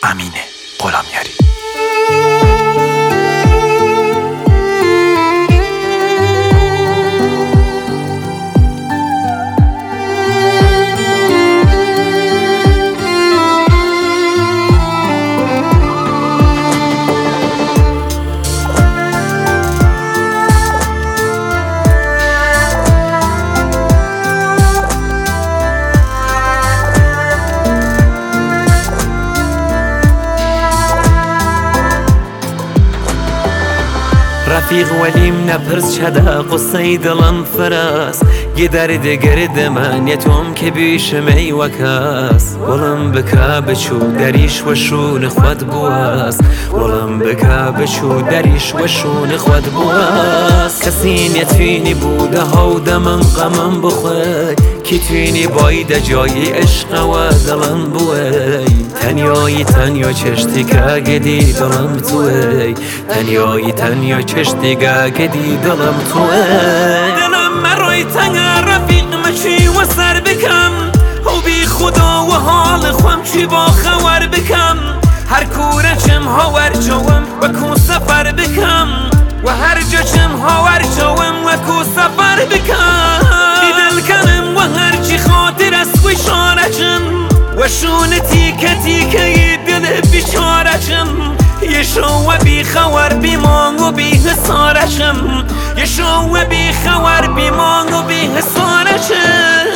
امین غلامیاری. رفیق ولیم نپرس چده قصه دلم فراس گدرد گرد من یتوم که بیش میوه کس ولم بکا بچو دریش و شون خود بواست ولم بکا بچو دریش و شون خود بواست کسی نتوینی بوده ها دمم غمم بخوی کی توینی باید جای عشق و دلم بوی تنیا چشتی که گدی دلم توی تنیا چشتی که گدی دلم توی دلم مروی تنگ رفیق مچی و سر بکم و بی خدا و حال خوام چی با خور بکم هر کوره چم هاور جوم و کو سفر بکم و هر جا چم هاور جوم و کو سفر بکم دل کنم و هر چی خاطر است و شارچم و شون تیکه تیکه دل بیچارچم یه شو و بی خور بی مانگ و بی حسارچم یه شو و بی خور بی مانگ و بی حسارچم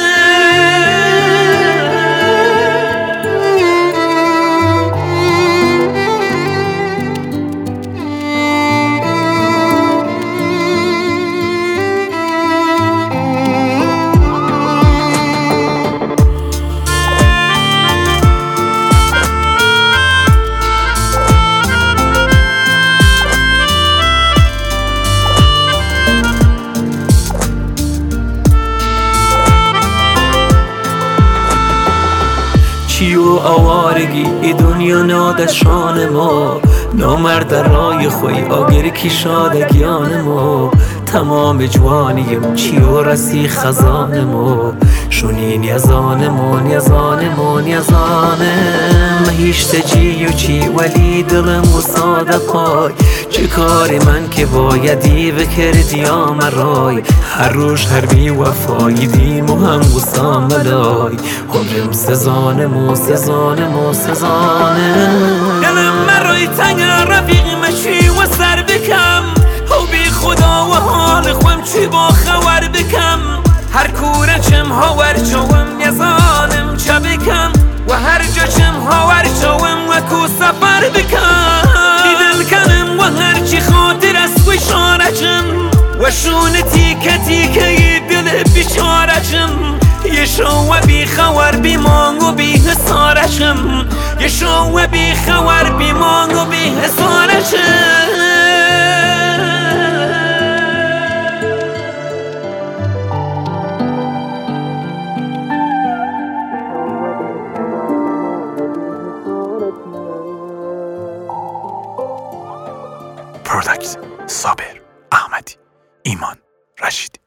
و آوارگی ای دنیا نادشان ما نامرد رای خوی آگر کی شادگیان ما تمام جوانیم چی و رسی خزان ما شونین یزانم هیچ تجی و چی ولی دلم و صادقای چه کاری من که بایدی بکردی آمرای هر روش هر بی وفایی دیم و هم گسام ملای عمرم سزانم دلم مروی تنگ رفیق مچی و سر بکم و بی خدا و حال خوام چی با خور بکم هر کوره چم هاور جوم یزانم چه بکم و هر جا چم هاور جوم و کو سفر بکم دل کنم و هر چی خاطر است و شارچم و شون تیکه تیکه دل بیچارچم یه شو و بی خور بی مانگ و بی حسارچم یه شو و بی خور بی مانگ و بی حسارچم پروداکت صابر احمدی ایمان رشیدی.